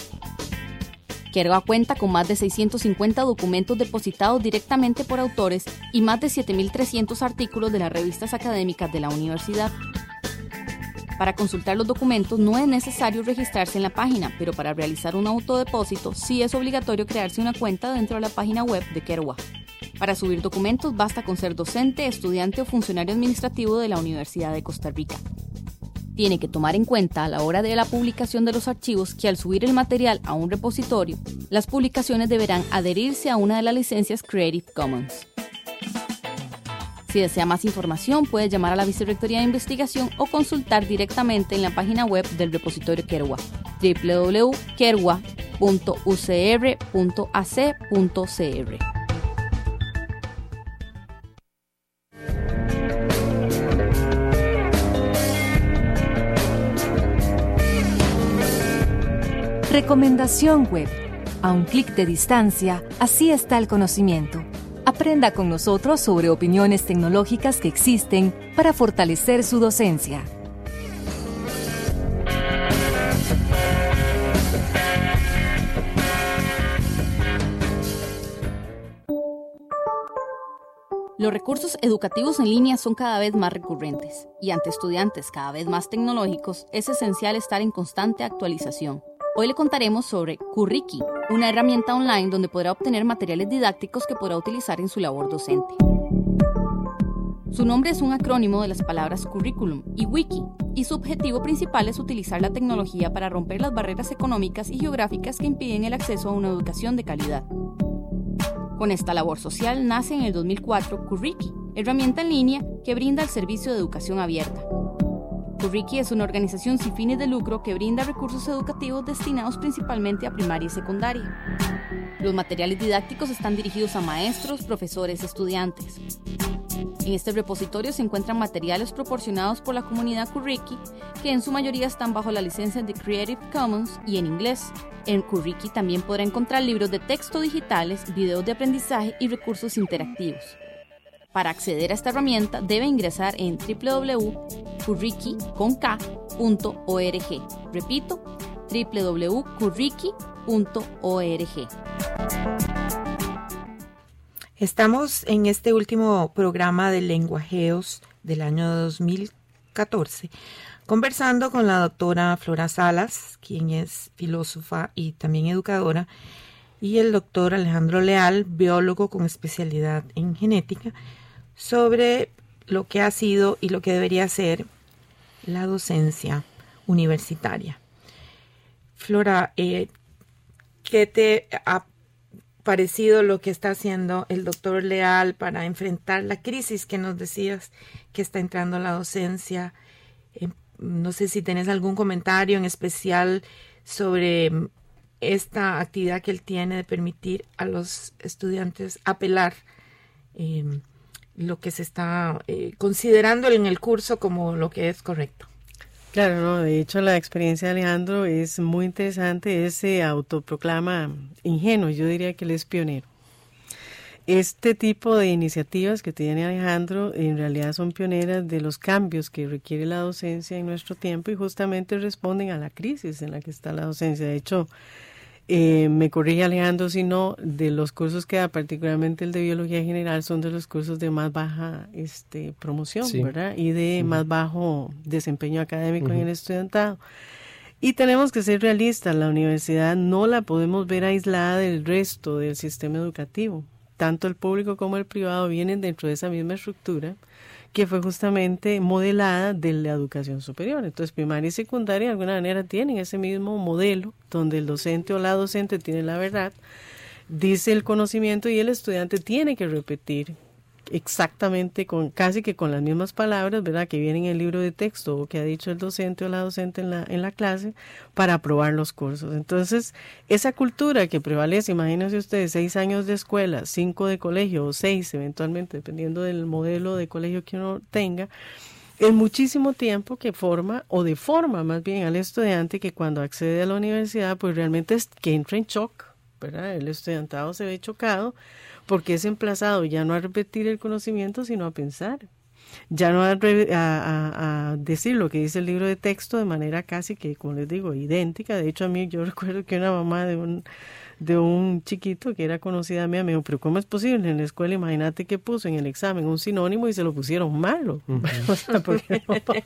Kerwa cuenta con más de 650 documentos depositados directamente por autores y más de 7.300 artículos de las revistas académicas de la universidad. Para consultar los documentos no es necesario registrarse en la página, pero para realizar un autodepósito sí es obligatorio crearse una cuenta dentro de la página web de Kerwa. Para subir documentos basta con ser docente, estudiante o funcionario administrativo de la Universidad de Costa Rica. Tiene que tomar en cuenta a la hora de la publicación de los archivos que al subir el material a un repositorio, las publicaciones deberán adherirse a una de las licencias Creative Commons. Si desea más información, puede llamar a la Vicerrectoría de Investigación o consultar directamente en la página web del repositorio Kerwa, www.kerwa.ucr.ac.cr. Recomendación web. A un clic de distancia, así está el conocimiento. Aprenda con nosotros sobre opiniones tecnológicas que existen para fortalecer su docencia. Los recursos educativos en línea son cada vez más recurrentes y ante estudiantes cada vez más tecnológicos es esencial estar en constante actualización. Hoy le contaremos sobre Curriki, una herramienta online donde podrá obtener materiales didácticos que podrá utilizar en su labor docente. Su nombre es un acrónimo de las palabras curriculum y wiki, y su objetivo principal es utilizar la tecnología para romper las barreras económicas y geográficas que impiden el acceso a una educación de calidad. Con esta labor social nace en el 2004 Curriki, herramienta en línea que brinda el servicio de educación abierta. Curriki es una organización sin fines de lucro que brinda recursos educativos destinados principalmente a primaria y secundaria. Los materiales didácticos están dirigidos a maestros, profesores, estudiantes. En este repositorio se encuentran materiales proporcionados por la comunidad Curriki, que en su mayoría están bajo la licencia de Creative Commons y en inglés. En Curriki también podrá encontrar libros de texto digitales, videos de aprendizaje y recursos interactivos. Para acceder a esta herramienta debe ingresar en www.curriki.org. Repito, www.curriki.org. Estamos en este último programa de lenguajeos del año 2014 conversando con la doctora Flora Salas, quien es filósofa y también educadora, y el doctor Alejandro Leal, biólogo con especialidad en genética, sobre lo que ha sido y lo que debería ser la docencia universitaria. Flora, ¿qué te ha parecido lo que está haciendo el doctor Leal para enfrentar la crisis que nos decías que está entrando la docencia? No sé si tenés algún comentario en especial sobre esta actividad que él tiene de permitir a los estudiantes apelar lo que se está considerando en el curso como lo que es correcto. Claro, no, de hecho la experiencia de Alejandro es muy interesante, él se autoproclama ingenuo, yo diría que él es pionero. Este tipo de iniciativas que tiene Alejandro en realidad son pioneras de los cambios que requiere la docencia en nuestro tiempo y justamente responden a la crisis en la que está la docencia. De hecho, me corrige Alejandro, si no, de los cursos que da, particularmente el de biología general, son de los cursos de más baja promoción, sí, ¿verdad? Y de más bajo desempeño académico en el estudiantado. Y tenemos que ser realistas, la universidad no la podemos ver aislada del resto del sistema educativo. Tanto el público como el privado vienen dentro de esa misma estructura que fue justamente modelada de la educación superior. Entonces, primaria y secundaria de alguna manera tienen ese mismo modelo donde el docente o la docente tiene la verdad, dice el conocimiento y el estudiante tiene que repetir exactamente casi que con las mismas palabras, ¿verdad?, que vienen en el libro de texto o que ha dicho el docente o la docente en la clase para aprobar los cursos. Entonces, esa cultura que prevalece, imagínense ustedes, 6 años de escuela, 5 de colegio o 6 eventualmente, dependiendo del modelo de colegio que uno tenga, es muchísimo tiempo que forma o deforma más bien al estudiante, que cuando accede a la universidad pues realmente es que entra en shock, ¿verdad? El estudiantado se ve chocado porque es emplazado ya no a repetir el conocimiento, sino a pensar, ya no a decir lo que dice el libro de texto de manera casi que, como les digo, idéntica. De hecho, a mí, yo recuerdo que una mamá de un chiquito que era conocida mía me dijo, pero ¿cómo es posible en la escuela? Imagínate que puso en el examen un sinónimo y se lo pusieron malo. Uh-huh. O sea, porque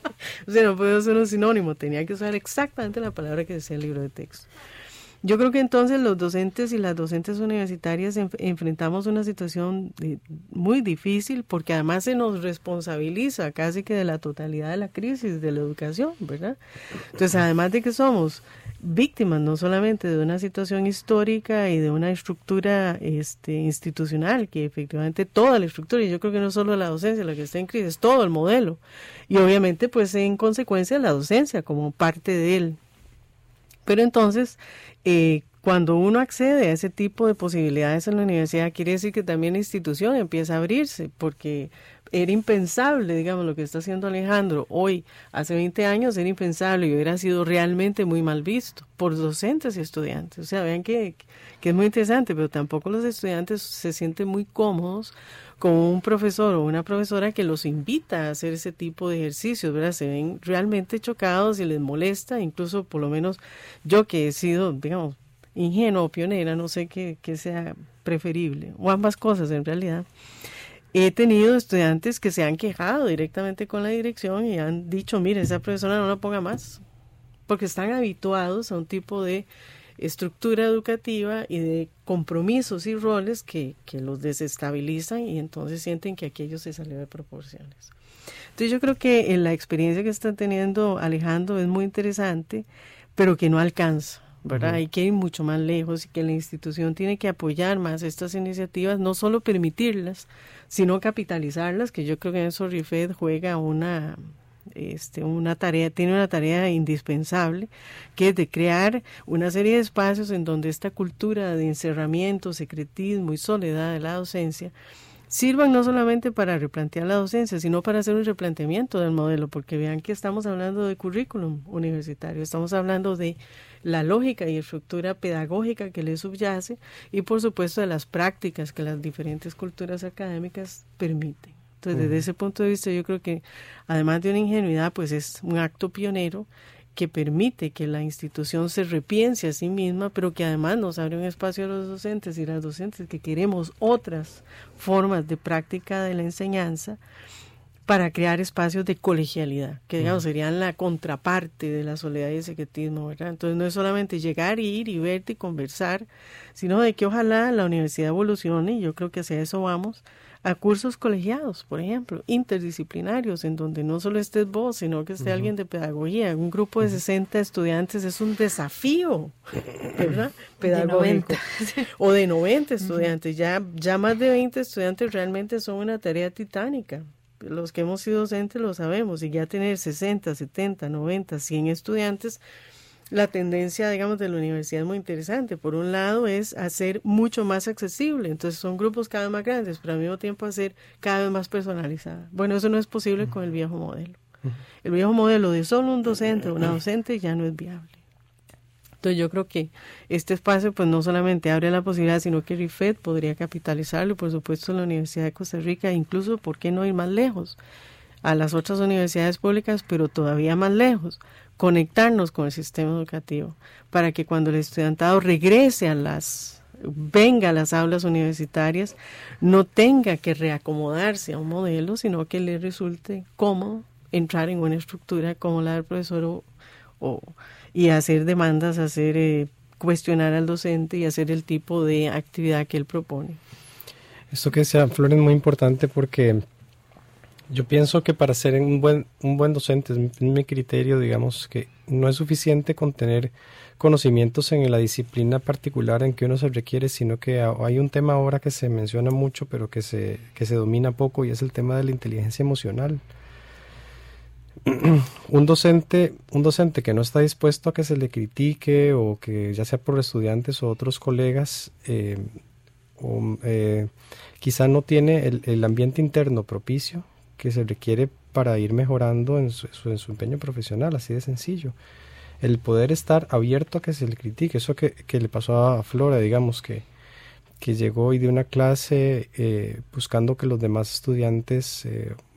no podía usar un sinónimo, tenía que usar exactamente la palabra que decía el libro de texto. Yo creo que entonces los docentes y las docentes universitarias enfrentamos una situación muy difícil, porque además se nos responsabiliza casi que de la totalidad de la crisis de la educación, ¿verdad? Entonces, además de que somos víctimas no solamente de una situación histórica y de una estructura institucional, que efectivamente toda la estructura, y yo creo que no solo la docencia la que está en crisis, todo el modelo, y obviamente pues en consecuencia la docencia como parte de él. Pero entonces, cuando uno accede a ese tipo de posibilidades en la universidad, quiere decir que también la institución empieza a abrirse, porque era impensable, digamos, lo que está haciendo Alejandro hoy, hace 20 años era impensable y hubiera sido realmente muy mal visto por docentes y estudiantes. O sea, vean que es muy interesante, pero tampoco los estudiantes se sienten muy cómodos con un profesor o una profesora que los invita a hacer ese tipo de ejercicios, ¿verdad? Se ven realmente chocados y les molesta, incluso por lo menos yo que he sido, digamos, ingenua o pionera, no sé qué sea preferible, o ambas cosas en realidad. He tenido estudiantes que se han quejado directamente con la dirección y han dicho, mire, esa profesora no la ponga más, porque están habituados a un tipo de estructura educativa y de compromisos y roles que los desestabilizan y entonces sienten que aquello se salió de proporciones. Entonces yo creo que la experiencia que está teniendo Alejandro es muy interesante, pero que no alcanza, ¿verdad? Hay que ir mucho más lejos y que la institución tiene que apoyar más estas iniciativas, no solo permitirlas, sino capitalizarlas, que yo creo que en eso RIFED juega una tarea, tiene una tarea indispensable, que es de crear una serie de espacios en donde esta cultura de encerramiento, secretismo y soledad de la docencia sirvan no solamente para replantear la docencia, sino para hacer un replanteamiento del modelo, porque vean que estamos hablando de currículum universitario, estamos hablando de la lógica y estructura pedagógica que le subyace y por supuesto de las prácticas que las diferentes culturas académicas permiten. Entonces, desde ese punto de vista, yo creo que además de una ingenuidad, pues es un acto pionero que permite que la institución se repiense a sí misma, pero que además nos abre un espacio a los docentes y las docentes que queremos otras formas de práctica de la enseñanza para crear espacios de colegialidad, que digamos serían la contraparte de la soledad y el secretismo, ¿verdad? Entonces no es solamente llegar, ir y verte y conversar, sino de que ojalá la universidad evolucione, y yo creo que hacia eso vamos, a cursos colegiados, por ejemplo, interdisciplinarios, en donde no solo estés vos, sino que esté alguien de pedagogía. Un grupo de 60 estudiantes es un desafío, ¿verdad? Pedagógico. O de 90 estudiantes. Ya más de 20 estudiantes realmente son una tarea titánica. Los que hemos sido docentes lo sabemos, y ya tener 60, 70, 90, 100 estudiantes, la tendencia, digamos, de la universidad es muy interesante. Por un lado es hacer mucho más accesible, entonces son grupos cada vez más grandes, pero al mismo tiempo hacer cada vez más personalizada. Bueno, eso no es posible con el viejo modelo. El viejo modelo de solo un docente o una docente ya no es viable. Entonces yo creo que este espacio pues no solamente abre la posibilidad, sino que RIFED podría capitalizarlo, por supuesto la Universidad de Costa Rica, incluso, ¿por qué no ir más lejos? A las otras universidades públicas, pero todavía más lejos, conectarnos con el sistema educativo, para que cuando el estudiantado regrese venga a las aulas universitarias, no tenga que reacomodarse a un modelo, sino que le resulte cómodo entrar en una estructura como la del profesor y hacer demandas, cuestionar al docente y hacer el tipo de actividad que él propone. Esto que decía Flor es muy importante, porque yo pienso que para ser un buen docente, es mi criterio, digamos, que no es suficiente con tener conocimientos en la disciplina particular en que uno se requiere, sino que hay un tema ahora que se menciona mucho, pero que se domina poco, y es el tema de la inteligencia emocional. Un docente que no está dispuesto a que se le critique, o que ya sea por estudiantes o otros colegas, quizá no tiene el ambiente interno propicio que se requiere para ir mejorando en su empeño profesional, así de sencillo. El poder estar abierto a que se le critique, eso que le pasó a Flora, digamos, que llegó y dio una clase buscando que los demás estudiantes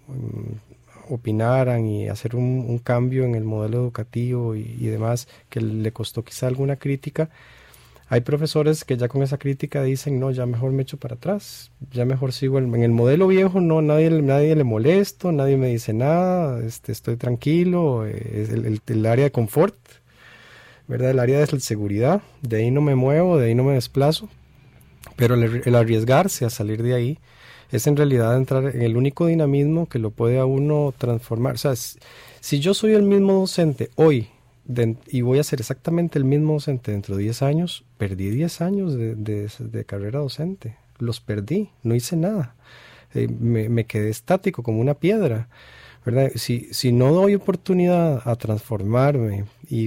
opinaran y hacer un cambio en el modelo educativo y demás, que le costó quizá alguna crítica. Hay profesores que ya con esa crítica dicen, no, ya mejor me echo para atrás, ya mejor sigo en el modelo viejo, no, nadie le molesto, nadie me dice nada, estoy tranquilo, es el área de confort, ¿verdad? El área de seguridad, de ahí no me muevo, de ahí no me desplazo, pero el arriesgarse a salir de ahí es en realidad entrar en el único dinamismo que lo puede a uno transformar. O sea, si yo soy el mismo docente hoy, y voy a ser exactamente el mismo docente dentro de 10 años, perdí 10 años de carrera docente, los perdí, no hice nada, me quedé estático como una piedra, ¿verdad? Si no doy oportunidad a transformarme,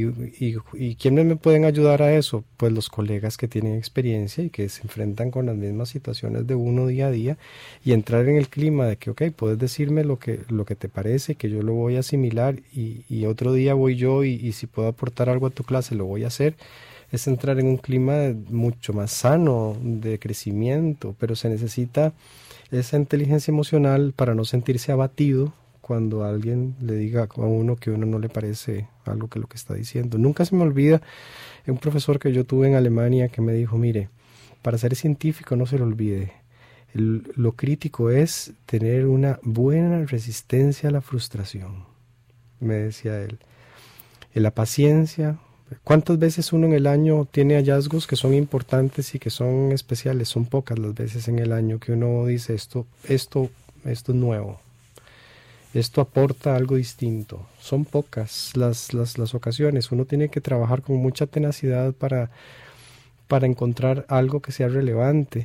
y ¿quiénes me pueden ayudar a eso? Pues los colegas que tienen experiencia y que se enfrentan con las mismas situaciones de uno día a día, y entrar en el clima de que, ok, puedes decirme lo que te parece, que yo lo voy a asimilar, y otro día voy yo y si puedo aportar algo a tu clase lo voy a hacer. Es entrar en un clima mucho más sano, de crecimiento, pero se necesita esa inteligencia emocional para no sentirse abatido cuando alguien le diga a uno que a uno no le parece algo que lo que está diciendo. Nunca se me olvida un profesor que yo tuve en Alemania que me dijo, mire, para ser científico no se lo olvide, lo crítico es tener una buena resistencia a la frustración, me decía él. La paciencia. ¿Cuántas veces uno en el año tiene hallazgos que son importantes y que son especiales? Son pocas las veces en el año que uno dice esto es nuevo. Esto aporta algo distinto. Son pocas las ocasiones. Uno tiene que trabajar con mucha tenacidad para encontrar algo que sea relevante.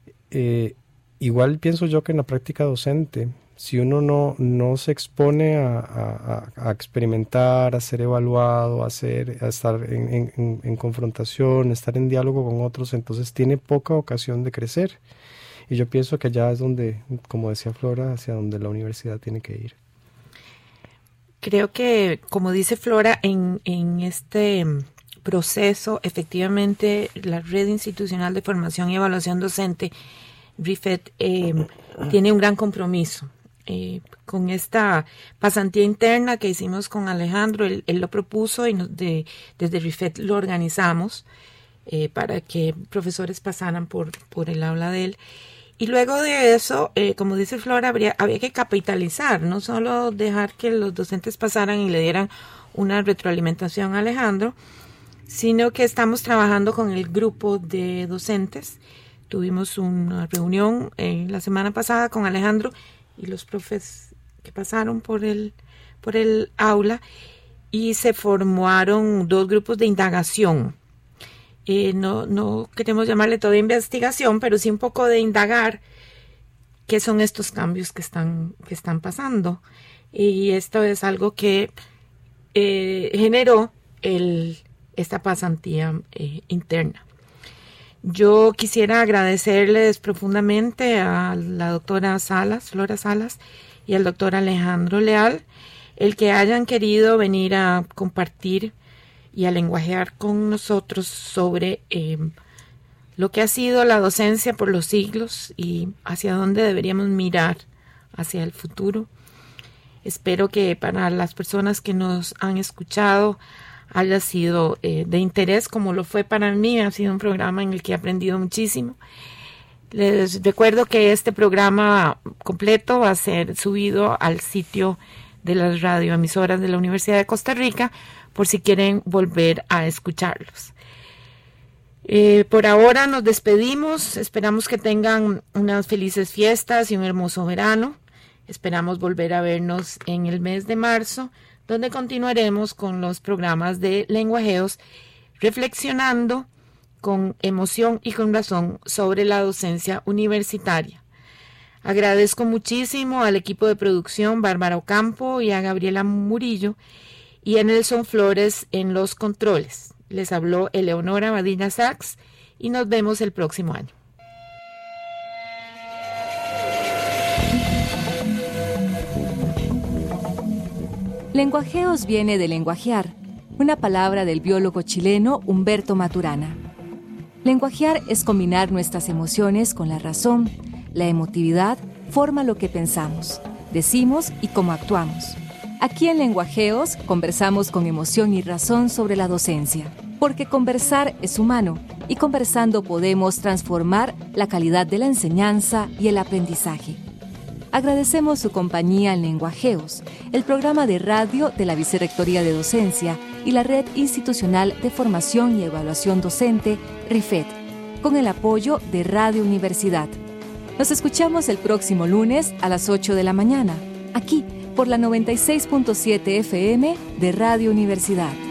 Igual pienso yo que en la práctica docente, si uno no se expone a experimentar, a ser evaluado, a estar en confrontación, a estar en diálogo con otros, entonces tiene poca ocasión de crecer. Y yo pienso que allá es donde, como decía Flora, hacia donde la universidad tiene que ir. Creo que, como dice Flora, en este proceso, efectivamente, la Red Institucional de Formación y Evaluación Docente, RIFED, tiene un gran compromiso. Con esta pasantía interna que hicimos con Alejandro, él lo propuso y desde RIFED lo organizamos para que profesores pasaran por el aula de él. Y luego de eso, como dice Flora, había que capitalizar, no solo dejar que los docentes pasaran y le dieran una retroalimentación a Alejandro, sino que estamos trabajando con el grupo de docentes. Tuvimos una reunión la semana pasada con Alejandro y los profes que pasaron por el aula, y se formaron 2 grupos de indagación. No queremos llamarle toda investigación, pero sí un poco de indagar qué son estos cambios que están pasando. Y esto es algo que generó esta pasantía interna. Yo quisiera agradecerles profundamente a la doctora Flora Salas, y al doctor Alejandro Leal, el que hayan querido venir a compartir y a lenguajear con nosotros sobre lo que ha sido la docencia por los siglos y hacia dónde deberíamos mirar hacia el futuro. Espero que para las personas que nos han escuchado haya sido de interés, como lo fue para mí. Ha sido un programa en el que he aprendido muchísimo. Les recuerdo que este programa completo va a ser subido al sitio de las radioemisoras de la Universidad de Costa Rica, por si quieren volver a escucharlos. Por ahora nos despedimos. Esperamos que tengan unas felices fiestas y un hermoso verano. Esperamos volver a vernos en el mes de marzo, donde continuaremos con los programas de lenguajeos reflexionando con emoción y con razón sobre la docencia universitaria. Agradezco muchísimo al equipo de producción, Bárbara Ocampo y a Gabriela Murillo, y a Nelson Flores en los controles. Les habló Eleonora Badilla Sachs y nos vemos el próximo año. Lenguajeos viene de lenguajear, una palabra del biólogo chileno Humberto Maturana. Lenguajear es combinar nuestras emociones con la razón. La emotividad forma lo que pensamos, decimos y cómo actuamos. Aquí en Lenguajeos conversamos con emoción y razón sobre la docencia, porque conversar es humano y conversando podemos transformar la calidad de la enseñanza y el aprendizaje. Agradecemos su compañía en Lenguajeos, el programa de radio de la Vicerrectoría de Docencia y la Red Institucional de Formación y Evaluación Docente, RIFED, con el apoyo de Radio Universidad. Nos escuchamos el próximo lunes a las 8 de la mañana, aquí por la 96.7 FM de Radio Universidad.